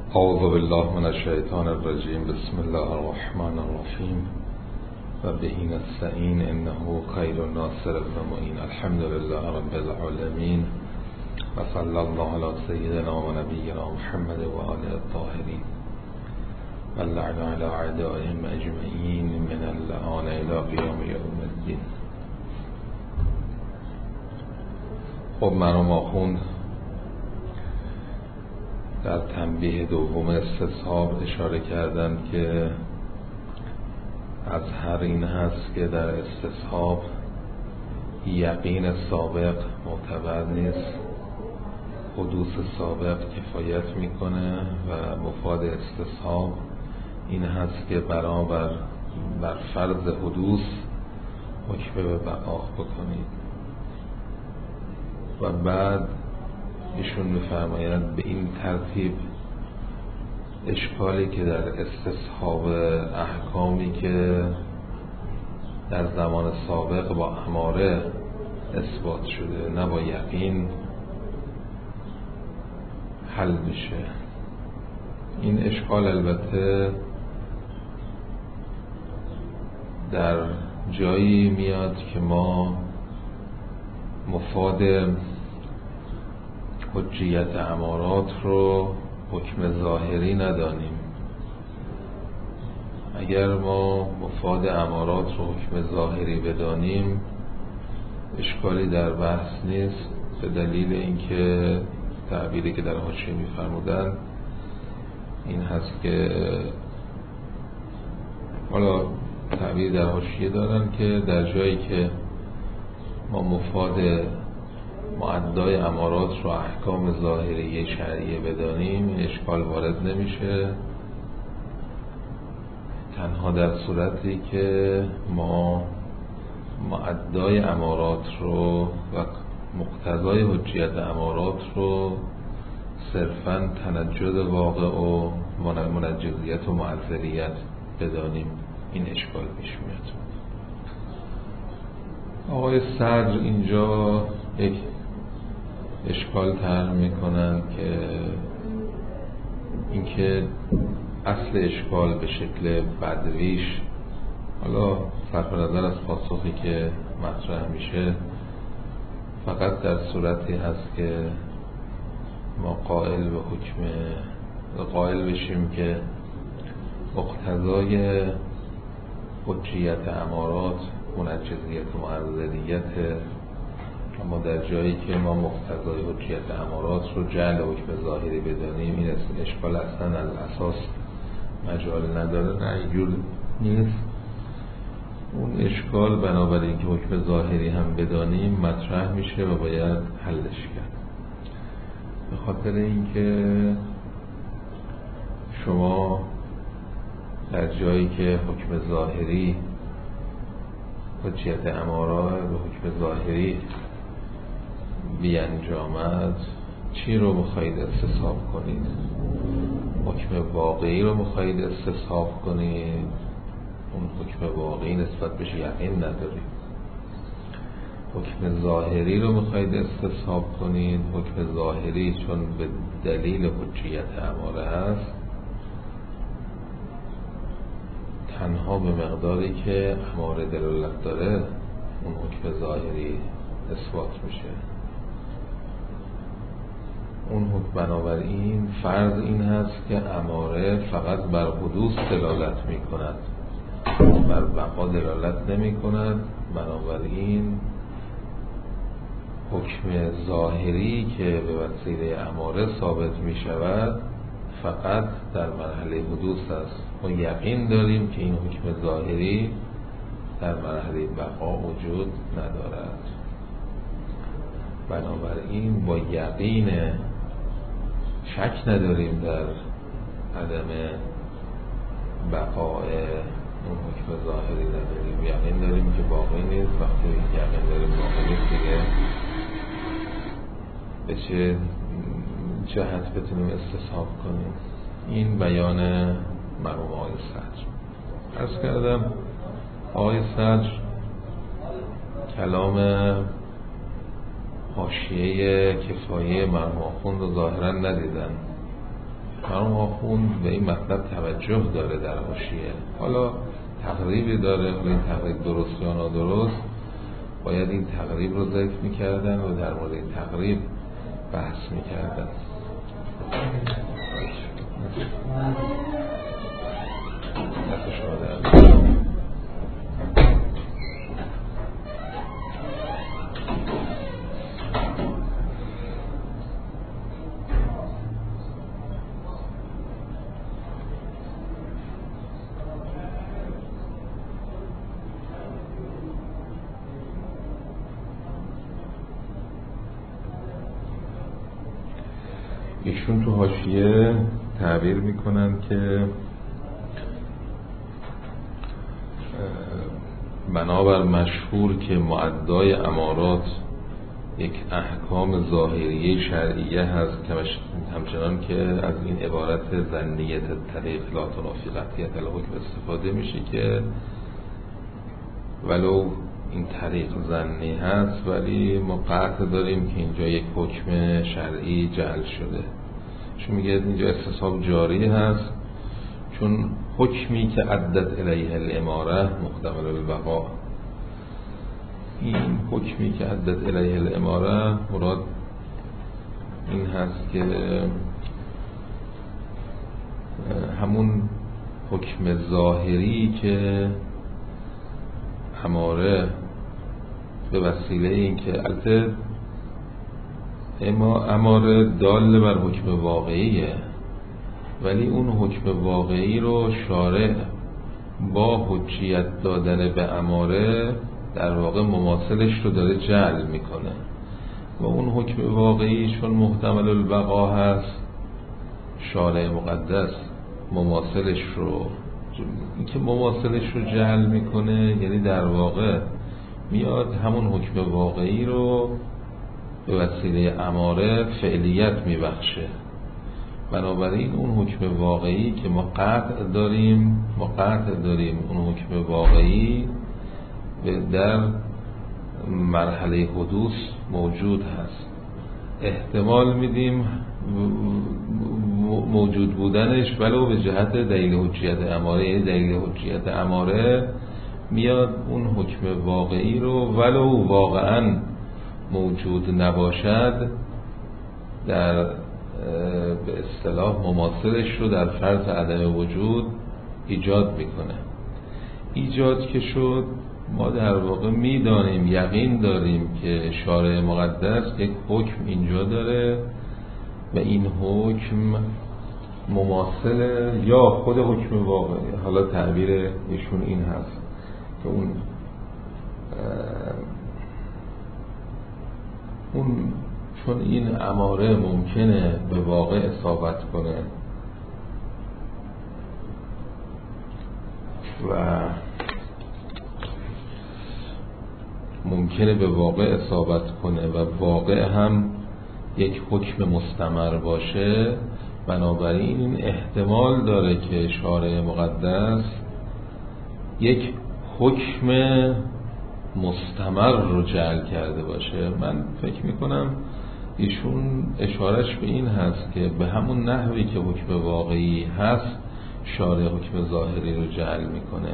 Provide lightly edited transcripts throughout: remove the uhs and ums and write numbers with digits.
اعوذ بالله من الشیطان الرجیم. بسم الله الرحمن الرحیم و به نستعین انه خیر الناصر و معین. الحمد لله رب العالمین و صلی الله علی سیدنا و نبینا محمد و آله الطاهرین و اللعن علی اعدائهم اجمعین من الآن الی قیام یوم الدین. خب مرحوم آخوند در تنبیه دوم استصحاب اشاره کردند که از هر این هست که در استصحاب یقین سابق معتبر نیست، حدوث سابق کفایت میکنه و مفاد استصحاب این هست که بر فرض حدوث حکم به بقا بکنید. و بعد ایشون میفرمایند به این ترتیب اشکالی که در استصحاب احکامی که در زمان سابق با اماره اثبات شده نه با یقین حل میشه. این اشکال البته در جایی میاد که ما مفاد حجیت امارات رو حکم ظاهری ندانیم. اگر ما مفاد امارات رو حکم ظاهری بدانیم اشکالی در بحث نیست، به دلیل اینکه تعبیری که در حاشیه می‌فرمودند این هست که حالا تعبیر در حاشیه دارن که در جایی که ما مفاد معدای امارات رو احکام ظاهری شرعیه بدانیم این اشکال وارد نمیشه، تنها در صورتی که ما معدای امارات رو و مقتضای حجیت امارات رو صرفاً تنجد واقع و منجزیت و معذریت بدانیم این اشکال پیش میاد. آقای صدر اینجا یک اشکال طرح میکنند که اینکه اصل اشکال به شکل بدویش، حالا صرف نظر از پاسخی که مطرح میشه، فقط در صورتی هست که ما قائل بشیم که مقتضای حجیت امارات منجزیت و معذریت، اما در جایی که ما مقتضای حجیت امارات رو جعل حکم ظاهری بدانیم این اشکال اصلا از اساس مجال نداره، نه اینجور نیست. اون اشکال بنابراین که حکم ظاهری هم بدانیم مطرح میشه و باید حلش کرد، به خاطر اینکه شما در جایی که حکم ظاهری حجیت امارات و حکم ظاهری بیانجامد چی رو مخواهید استصحاب کنید؟ حکم واقعی رو مخواهید استصحاب کنید، اون حکم واقعی نسبت بهش یقین ندارید. حکم ظاهری رو مخواهید استصحاب کنید، حکم ظاهری چون به دلیل حجیت اماره هست تنها به مقداری که اماره دلالت داره اون حکم ظاهری اثبات میشه. اون حکم بنابراین فرض این هست که اماره فقط بر حدوث دلالت میکند، بر بقا دلالت نمی کند. بنابراین حکم ظاهری که به وسیله اماره ثابت می شود فقط در مرحله حدوث است. ما یقین داریم که این حکم ظاهری در مرحله بقا وجود ندارد. بنابراین با یقین شک نداریم در عدم بقای اون حکم ظاهری نداریم، یقین داریم که باقی نیست. وقتی یقین داریم باقی نیست دیگه به چه جهت بتونیم استصحاب کنیم؟ این بیان مرحوم آقای صدر. عرض کردم آقای صدر کلام حاشیه کفایه مرحوم آخوند رو ظاهرا ندیدن، مرحوم آخوند به این مطلب توجه داره در حاشیه. حالا تقریبی داره، حالا این تقریب درست یا نادرست، باید این تقریب رو ذکر میکردن و در مورد این تقریب بحث میکردن. دست شما در ایشون تو حاشیه تعبیر میکنن که بنابر مشهور که معدای امارات یک احکام ظاهریه شرعیه هست، همچنان که از این عبارت ظنیت طریق لا تنافی قطعیت الحکم استفاده میشه که ولو این طریق ظنی هست ولی ما قطع داریم که اینجا یک حکم شرعی جعل شده. چون میگه اینجا استصحاب جاری هست، چون حکمی که عدت الیه الاماره محتمل البقا، این حکمی که عدت الیه الاماره مراد این هست که همون حکم ظاهری که اماره به وسیله این که البته اماره دال بر حکم واقعیه، ولی اون حکم واقعی رو شارع با حجیت دادن به اماره در واقع مماثلش رو داره جعل میکنه و اون حکم واقعی چون محتمل البقا هست، شارع مقدس مماثلش رو، این که مماثلش رو جعل میکنه یعنی در واقع میاد همون حکم واقعی رو به وسیله اماره فعلیت میبخشه. بنابراین اون حکم واقعی که ما قطع داریم اون حکم واقعی در مرحله حدوث موجود هست، احتمال میدیم موجود بودنش ولو به جهت دلیل حجیت اماره، یعنی دلیل حجیت اماره میاد اون حکم واقعی رو ولو واقعا موجود نباشد در به اصطلاح مماثلش رو در فرض عدم وجود ایجاد میکنه. ایجاد که شد ما در واقع میدانیم، یقین داریم که شارع مقدس یک حکم اینجا داره و این حکم مماثل یا خود حکم واقعی. حالا تعبیر ایشون این هست که اون چون این اماره ممکنه به واقع اصابت کنه و ممکنه به واقع اصابت کنه و واقع هم یک حکم مستمر باشه، بنابراین این احتمال داره که شارع مقدس یک حکم مستمر رو جعل کرده باشه. من فکر میکنم ایشون اشارش به این هست که به همون نحوی که حکم واقعی هست شارع حکم ظاهری رو جعل میکنه.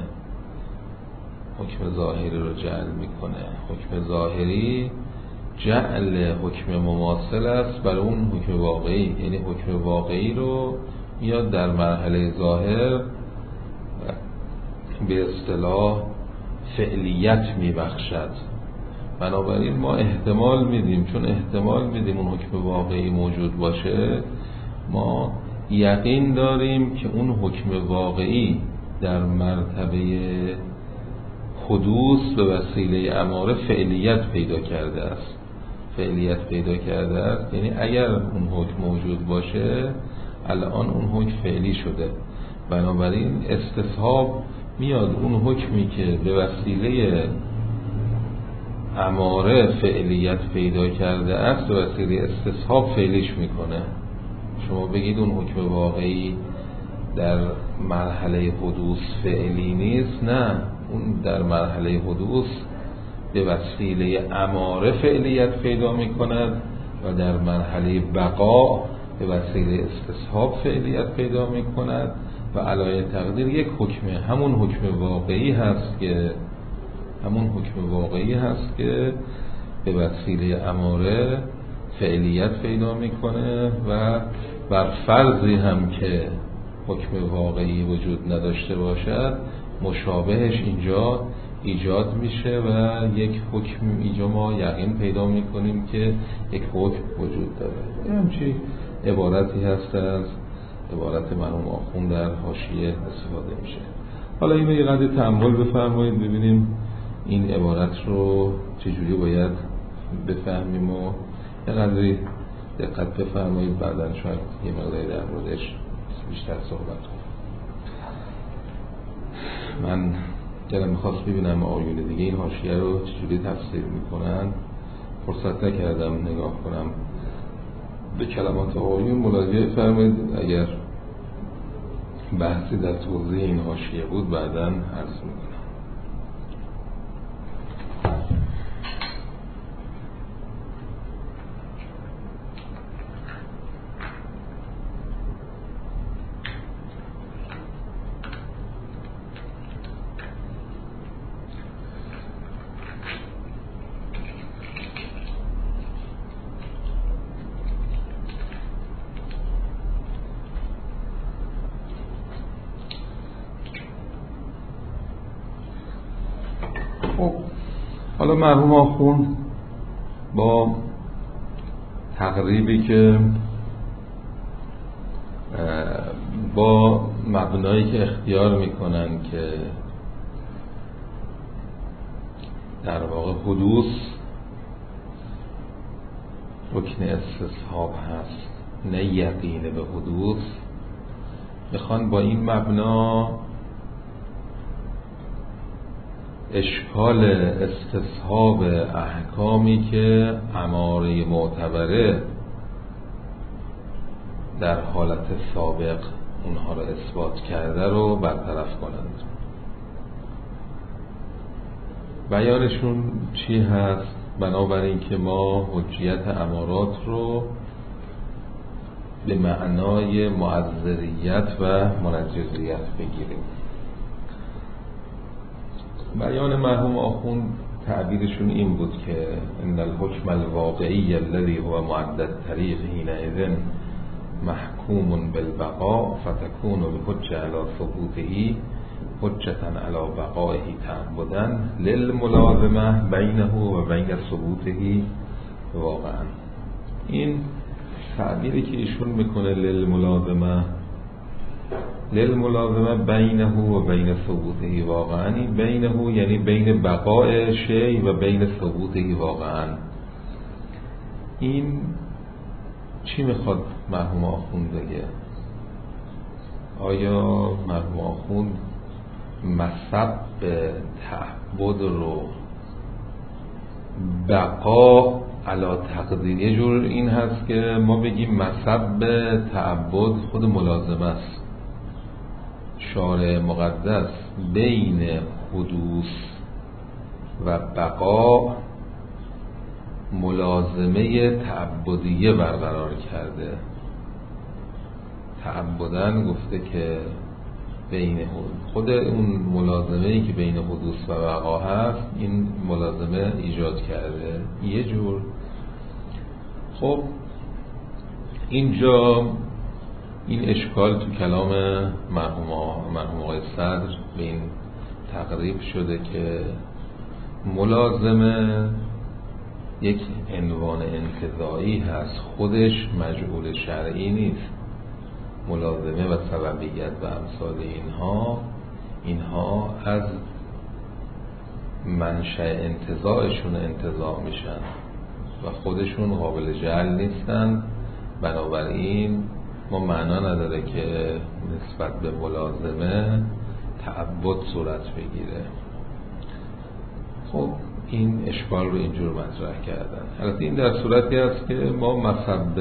حکم ظاهری جعل حکم مماثل است برای اون حکم واقعی، یعنی حکم واقعی رو میاد در مرحله ظاهر به اصطلاح فعلیت میبخشد. بنابراین ما احتمال میدیم، چون احتمال میدیم اون حکم واقعی موجود باشه، ما یقین داریم که اون حکم واقعی در مرتبه حدوث به وسیله اماره فعلیت پیدا کرده است. یعنی اگر اون حکم موجود باشه الان اون حکم فعلی شده. بنابراین استصحاب میاد اون حکمی که به وسیله اماره فعلیت پیدا کرده است به وسیله استصحاب فعلیش میکنه. شما بگید اون حکم واقعی در مرحله حدوث فعلی نیست، نه، اون در مرحله حدوث به وسیله اماره فعلیت پیدا میکند و در مرحله بقا به وسیله استصحاب فعلیت پیدا می کند و علایه تقدیر یک حکمه، همون حکم واقعی هست که به وسیله اماره فعلیت پیدا میکنه و بر فرضی هم که حکم واقعی وجود نداشته باشد مشابهش اینجا ایجاد میشه و یک حکم اینجا ما یقین پیدا میکنیم که یک حکم وجود داره. این همچی عبارتی هست از عبارت مرحوم آخوند در حاشیه استفاده میشه. حالا اینو یه قدر تأمل بفرمایید ببینیم این عبارت رو چجوری باید بفهمیم و یه قدری دقت بفرمایید، بعداً شاید یه مقداری در موردش بیشتر صحبت کنم. من دلم میخواست ببینم آیون دیگه این حاشیه رو چجوری تفسیر میکنن، فرصت نکردم نگاه کنم به کلمات آیون. ملاحظه فرمایید اگر بحثی در توضیح این حاشیه بود بعداً عرض میکنم. حالا مرحوم آخوند با تقریبی که با مبنایی که اختیار میکنن که در واقع حدوث رکن استصحاب هست نه یقین به حدوث، میخوان با این مبنا اشکال استصحاب احکامی که اماره معتبره در حالت سابق اونها رو اثبات کرده رو برطرف کنند. بیانشون چی هست؟ بنابراین که ما حجیت امارات رو به معنای معذریت و منجزیت بگیریم. بیان مرحوم آخوند تعبیرشون این بود که ان الحکم الواقعی الذي هو معدد طریق حینئذ محکوم بالبقاء فتكون الحجة على ثبوته حجة على بقائه تعبدا للملازمة بینه و بین ثبوته واقعا. این تعبیری که ایشون میکنه للملازمه بینه و بین ثبوته واقعا، این بینه یعنی بین بقاء شی و بین ثبوته واقعا. این چی میخواد مرحوم آخوند بگه؟ آیا مرحوم آخوند مصب تعبد رو بقا علا تقدیر، یه جور این هست که ما بگیم مصب تعبد خود ملازمه است. شارع مقدس بین حدوث و بقا ملازمه تعبدیه برقرار کرده. تعبداً گفته که بین خود اون ملازمه‌ای که بین حدوث و بقا هست این ملازمه ایجاد کرده یه جور. خب اینجا این اشکال تو کلام مرحوم آقای صدر به این تقریب شده که ملازمه یک عنوان انتزاعی هست، خودش مجعول شرعی نیست. ملازمه و سببیت و امثال اینها از منشأ انتزاعشون انتزاع میشن و خودشون قابل جعل نیستن. بنابراین ما معنا نداره که نسبت به ملازمه تعبد صورت بگیره. خب این اشکال رو اینجور مطرح کردن. البته این در صورتی است که ما مصب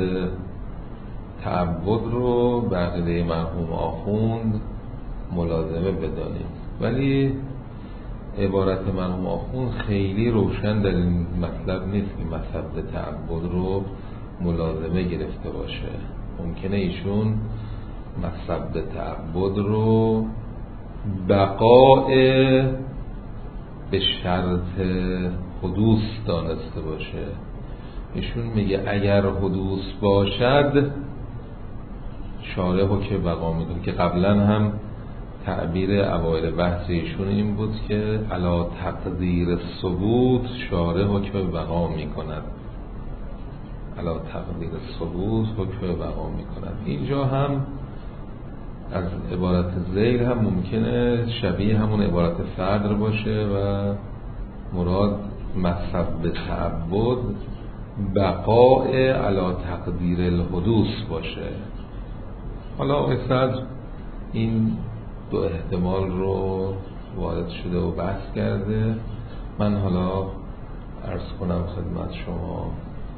تعبد رو به عقیده مرحوم آخوند ملازمه بدانیم، ولی عبارت مرحوم آخوند خیلی روشن در این مطلب نیست که مصب تعبد رو ملازمه گرفته باشه. ممکنه ایشون مصب تعبد رو بقاء به شرط حدوث دانسته باشه. ایشون میگه اگر حدوث باشد شارع حکم بقا میکنه، که قبلا هم تعبیر اوایل بحث ایشون این بود که علی تقدیر ثبوت شارع حکم بقا میکند، علی تقدیر ثبوت حکم بقا میکند. اینجا هم از عبارت ذیل هم ممکنه شبیه همون عبارت صدر باشه و مراد مصب تعبد بقاء علی تقدیر الحدوث باشه. حالا آقای صدر این دو احتمال رو وارد شده و بحث کرده. من حالا عرض کنم خدمت شما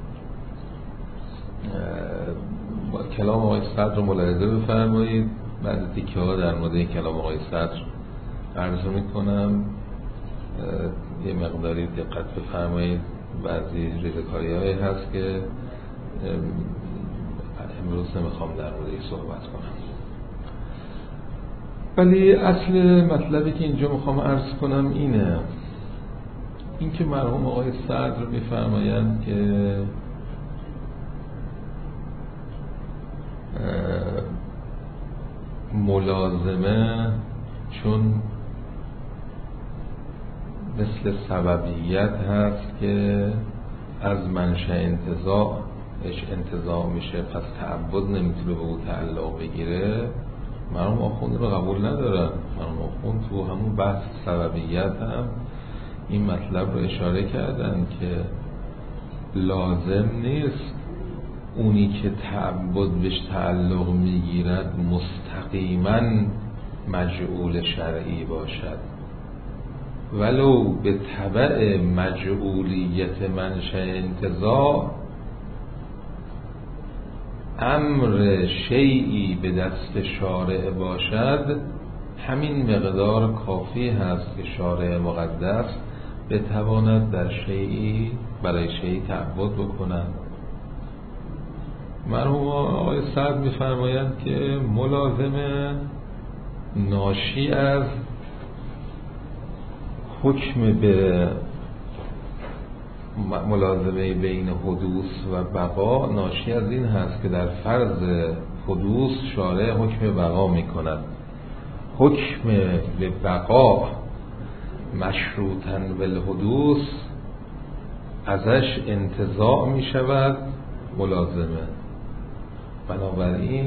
کلام آقای صدر رو ملاحظه بفرمایید. بعد تیکه ها در مورد این کلام آقای صدر عرض میکنم، یه مقداری دقت بفرمایید. بعضی ریزکاری هایی هست که امروز نمیخوام در موردش صحبت کنم، ولی اصل مطلبی که اینجا میخوام عرض کنم اینه، این که مرحوم آقای صدر میفرمایند که ملازمه چون مثل سببیت هست که از منشأ انتزاع میشه، پس تعبد نمیتونه به او تعلق بگیره. مرحوم آخوند رو قبول ندارن. مرحوم آخوند تو همون بحث سببیت هم این مطلب رو اشاره کردن که لازم نیست اونی که تعبد بهش تعلق میگیرد مستقیما مجعول شرعی باشد، ولو به تبع مجعولیت منشأ انتزاع امر شیئی به دست شارع باشد، همین مقدار کافی هست که شارع مقدس بتواند در شیئی برای شیئی تعبد بکند. مرحوم آقای صدر می‌فرمایند که ملازمه ناشی از حکم به ملازمه بین حدوث و بقا ناشی از این هست که در فرض حدوث شارع حکم بقا می‌کند. حکم به بقا مشروطاً بالحدوث ازش انتزاع می‌شود ملازمه. بنابراین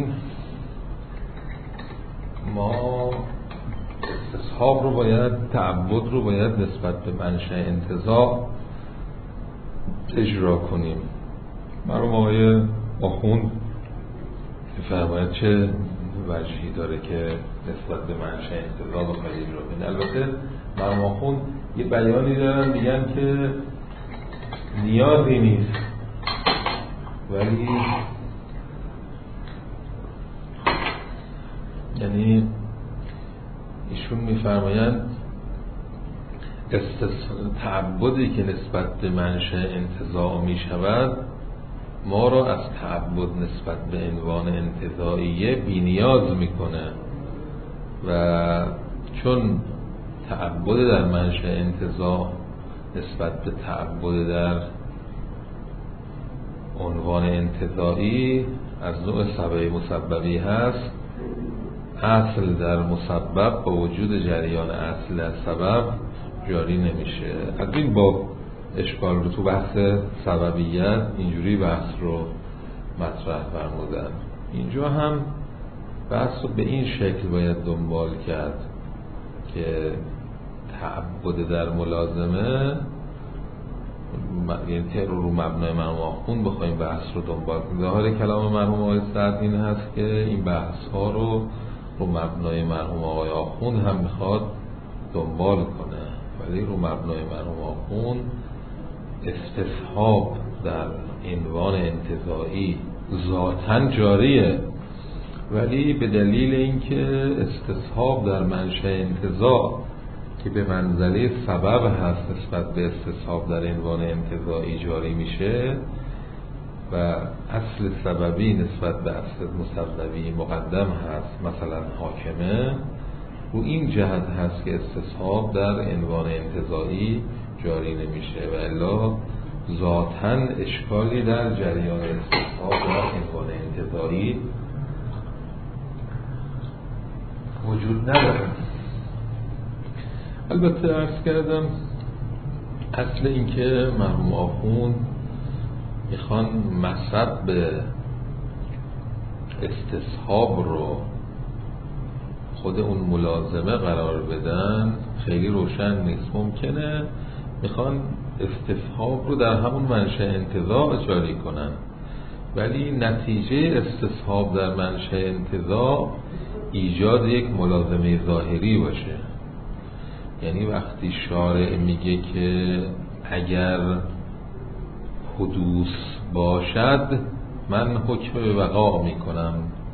ما استصحاب رو باید، تعبد رو باید نسبت به منشأ انتزاع اجرا کنیم. مرحوم آقای آخوند فرماید چه وجهی داره که نسبت به منشأ انتزاع بخواید اجرا کنید. البته مرحوم آخوند یه بیانی دارن میگن که نیازی نیست، ولی یعنی ایشون میفرمایند تعبدی که نسبت به منشأ انتزاع می شود ما را از تعبد نسبت به عنوان انتزاعیه بی نیاز میکنه، و چون تعبد در منشأ انتزاع نسبت به تعبد در عنوان انتزاعی از نوع سبب مسببی هست، اصل در مسبب با وجود جریان اصل در سبب جاری نمیشه. از این باب اشکال رو تو بحث سببیت اینجوری بحث رو مطرح فرمودن. اینجا هم بحث رو به این شکل باید دنبال کرد که تعبد در ملازمه، یعنی رو مبنای مرحوم آخوند بخوایم بحث رو دنبال کنیم. ظاهر کلام مرحوم آقای صدر این هست که این بحث ها رو مبنای مرحوم آقای آخوند هم میخواد دنبال کنه، ولی رو مبنای مرحوم آخوند استصحاب در عنوان انتزاعی ذاتاً جاریه، ولی به دلیل اینکه استصحاب در منشأ انتزاع که به منزله سبب هست نسبت به استصحاب در عنوان انتزاعی جاری میشه، و اصل سببی نسبت به اصل مسببی مقدم هست، مثلا حاکمه، رو این جهت هست که استصحاب در عنوان انتزاعی جاری نمیشه و الا ذاتاً اشکالی در جریان استصحاب در عنوان انتزاعی وجود نداره. البته عرض کردم اصل این که مرحوم آخوند میخوان مصب استصحاب رو خود اون ملازمه قرار بدن خیلی روشن نیست. ممکنه میخوان استصحاب رو در همون منشأ انتزاع جاری کنن، ولی نتیجه استصحاب در منشأ انتزاع ایجاد یک ملازمه ظاهری باشه. یعنی وقتی شارع میگه که اگر حدوث باشد من حکم به بقا میکنم،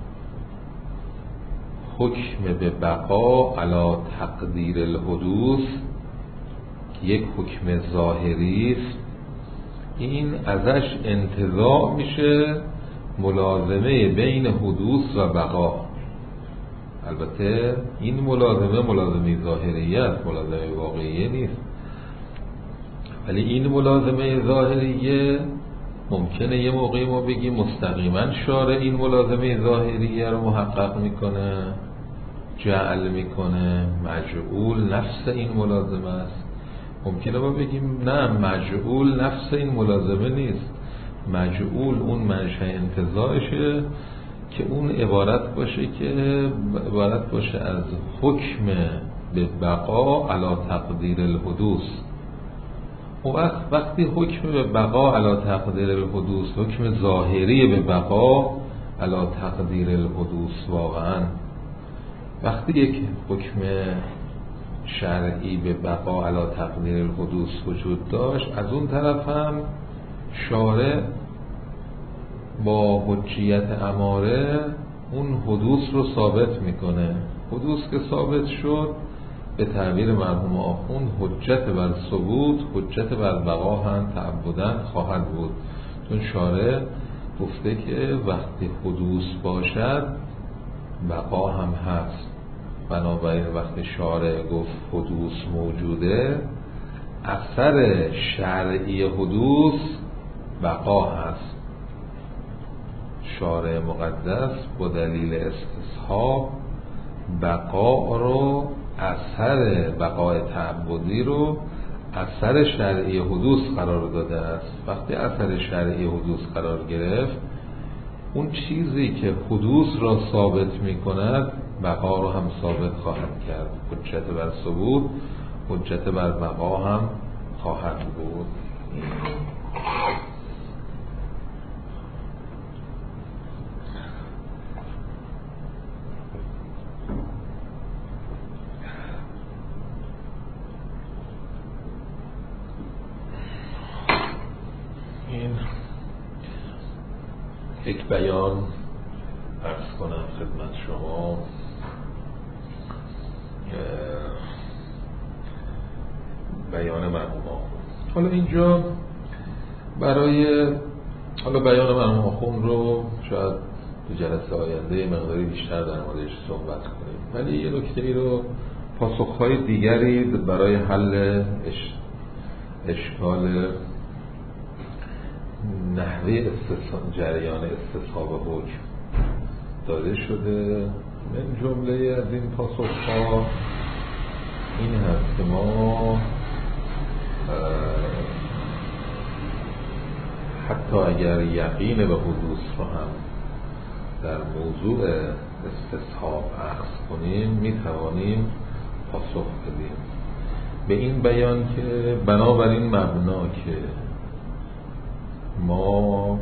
حکم به بقا علی تقدیر الحدوث یک حکم ظاهری است، این ازش انتزاع میشه ملازمه بین حدوث و بقا. البته این ملازمه ظاهریه است، ملازمه واقعیه نیست، ولی این ملازمه ظاهریه ممکنه یه موقعی ما بگیم مستقیما شارع این ملازمه ظاهریه رو محقق میکنه، جعل میکنه، مجعول نفس این ملازمه است. ممکنه ما بگیم نه، مجعول نفس این ملازمه نیست، مجعول اون منشأ انتزاعشه که اون عبارت باشه از حکم به بقا علی تقدیر الحدوث. وقتی حکم به بقا علی تقدیر الحدوث حکم ظاهری به بقا علی تقدیر الحدوث، واقعا وقتی یک حکم شرعی به بقا علی تقدیر الحدوث وجود داشت، از اون طرف هم شارع با حجیت اماره اون حدوث رو ثابت میکنه. حدوث که ثابت شد به تعبیر مرحوم آخوند حجت بر ثبوت، حجت بر بقا هم تعبداً خواهد بود، چون شارع گفته که وقتی حدوث باشد بقا هم هست. بنابراین وقتی شارع گفت حدوث موجوده، اثر شرعی حدوث بقا هست. شارع مقدس با دلیل استصحاب بقا رو، اثر بقای تعبدی رو اثر شرعی حدوث قرار داده است. وقتی اثر شرعی حدوث قرار گرفت، اون چیزی که حدوث را ثابت می کند بقا رو هم ثابت خواهد کرد. حجت بر ثبوت حجت بر بقا هم خواهد بود. این یک بیان عرض کنم خدمت شما. بیان مرحوم آخوند. حالا اینجا برای بیان مرحوم آخوند رو شاید تو جلسه آینده مقداری بیشتر در موردش صحبت کنیم، ولی یه نکته‌ای رو، پاسخ‌های دیگری برای حل اشکال نحوه جریان استصحاب حکم داده شده. من جمله از این پاسخ‌ها این هست که ما حتی اگر یقین به حدوث رو هم در موضوع استصحاب اخذ کنیم، میتوانیم پاسخ بدیم به این بیان که بنابراین مبنا که ما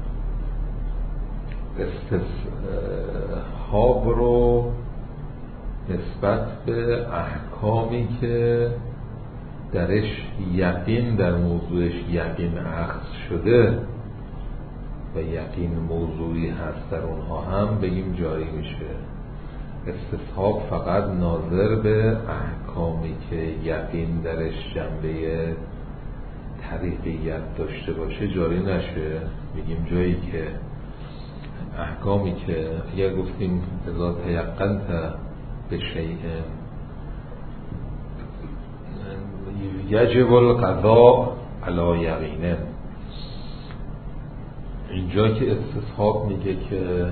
استصحاب رو نسبت به احکامی که درش یقین در موضوعش یقین اخذ شده و یقین موضوعی هست در اونها هم بگیم جاری میشه. استصحاب فقط ناظر به احکامی که یقین درش جنبه طریقیت داشته باشه جاری نشه. میگیم جایی که احکامی که اگر گفتیم اذا تیقنت به شیء یجب القضاء علی یقینه، اینجا که استصحاب میگه که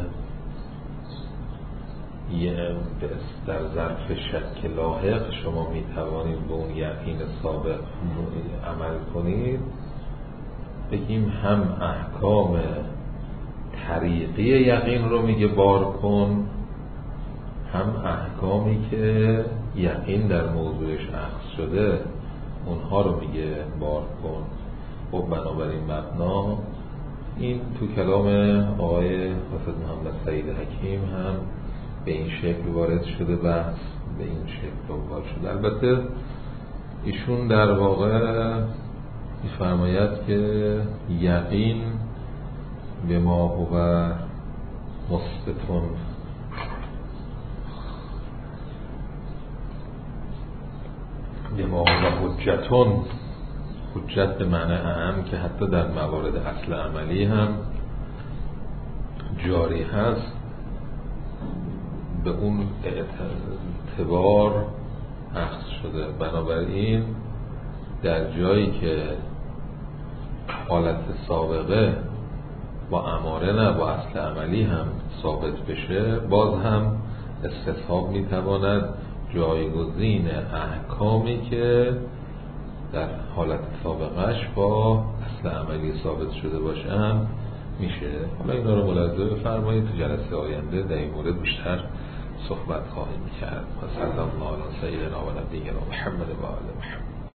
در ظرف شک لاحق شما میتوانید به اون یقین سابق عمل کنید، بگیم هم احکام طریقی یقین رو میگه بار کن، هم احکامی که یقین در موضوعش اخذ شده اونها رو میگه بار کن. خب بنابراین مبنا این تو کلام آقای حافظ محمد سعید حکیم هم به این شکل وارد شده، بحث به این شکل دنبال شده. البته ایشون در واقع می‌فرماید که یقین به ما هو مثبتون به ما هو حجتون، حجت به معنی اهم که حتی در موارد اصل عملی هم جاری هست، به اون اعتبار اخذ شده. بنابراین در جایی که حالت سابقه با اماره نه با اصل عملی هم ثابت بشه، باز هم استصحاب میتواند جایگزین احکامی که در حالت سابقش با اصل عملی ثابت شده باشه هم میشه. حالا اینا رو ملاحظه بفرمایید، تو جلسه آینده در این مورد بیشتر صحبت خواهیم کرد. و صلی الله علی سیدنا و نبینا محمد و آل محمد.